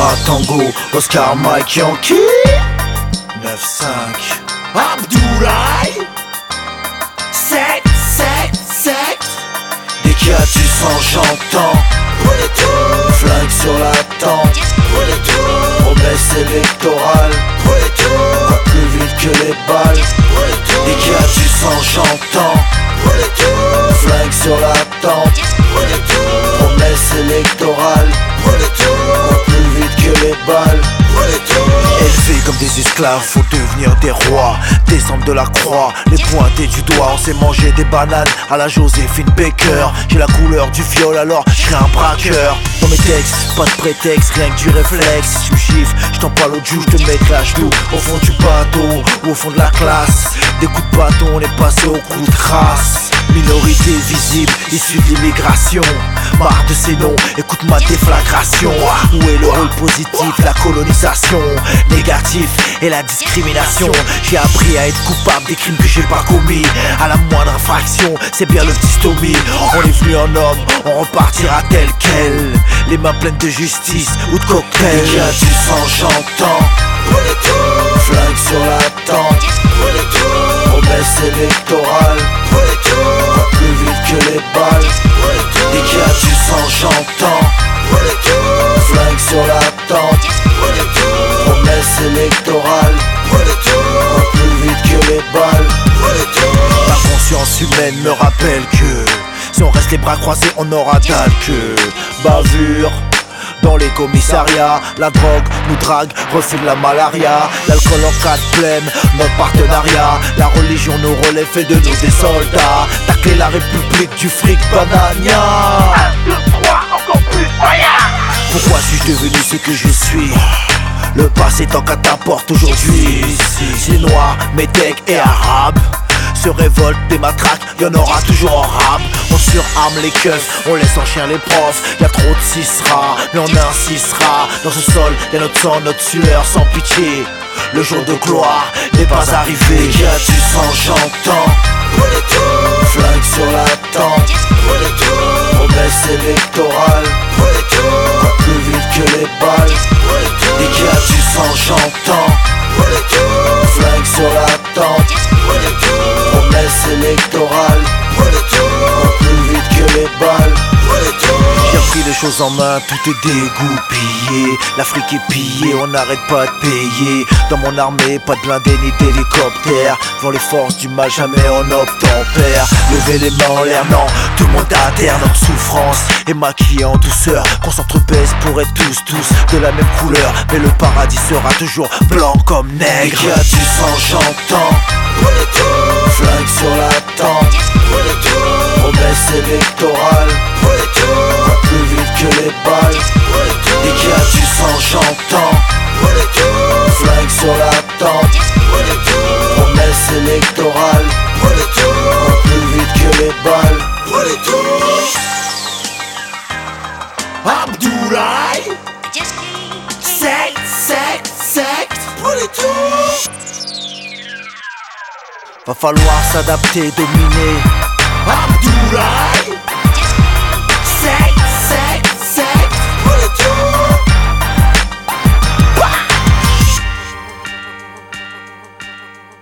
Alpha Tango, Oscar Mike Yankee 9-5 Abdoulaye 7-7-7. Dès qu'il y a du sang j'entends flingue sur la tente, promesse électorale, va plus vite que les balles. Dès qu'il y a du sang j'entends flingue sur la tente, promesse électorale, va plus vite que les balles. Élevés comme des esclaves, faut devenir des rois. Descendre de la croix, les pointer du doigt. On s'est mangé des bananes à la Joséphine Baker. J'ai la couleur du viol alors j'serai un braqueur. Dans mes textes, pas de prétexte, rien que du réflexe. Si tu me chiffres, j't'en parle l'autre jour, j'te mettrai à genoux au fond du bateau ou au fond de la classe. Des coups de bâton, on est passé au coup de crasse. Minorité visible, issue de l'immigration. Marre de ces noms, écoute ma déflagration. Où est le rôle positif, la colonisation? Négatif et la discrimination. J'ai appris à être coupable des crimes que j'ai pas commis. À la moindre infraction, c'est bien le petit stomie. On est venu en homme, on repartira tel quel. Les mains pleines de justice ou de cocktail. Il y a du sang, j'entends flingue sur la tente, promesse électorale, va plus vite que les balles. Dès qu'il y a du sang j'entends flingue sur la tente, promesse électorale, va plus vite que les balles. Ma conscience humaine me rappelle que si on reste les bras croisés on aura dalle que bavure. Dans les commissariats, la drogue nous drague, refait de la malaria. L'alcool en cas de plaine, notre partenariat. La religion nous relève, fait de nous des soldats. Tacler la république du fric banania. 1, 2, 3, encore plus, rien. Pourquoi suis-je devenu ce que je suis? Le passé tant qu'à ta porte aujourd'hui. C'est noir, métèque et arabe se révoltent des matraques, y'en aura toujours en rab. On surarme les keufs, on laisse en chien les profs. Y'a trop de cisra, mais on insistera. Dans ce sol, y'a notre sang, notre sueur sans pitié. Le jour de gloire n'est pas arrivé. Y'a du sang, j'entends flingue sur la tente, promesse électorale, va plus vite que les balles. Dès qu'il y a du sang, j'entends flingue sur la tente, promesse électorale, va plus vite que les balles. J'ai pris les choses en main, tout est dégoupillé. L'Afrique est pillée, on n'arrête pas de payer. Dans mon armée, pas de blindés ni d'hélicoptère. Devant les forces du mal, jamais on obtempère. Levez les mains en l'air, non, tout le monde à terre. Notre souffrance est maquillée en douceur. Qu'on s'entrebaisse pour être tous de la même couleur. Mais le paradis sera toujours blanc comme nègre. Il y a du sang, j'entends flingue sur la tente, promesse électorale, va plus vite que les balles. Dès qu'il y a du sang j'entends flingue sur la tente, promesse électorale, va plus vite que les balles. Abdoulaye 7-7-7. Va falloir s'adapter, dominer. Abdoulaye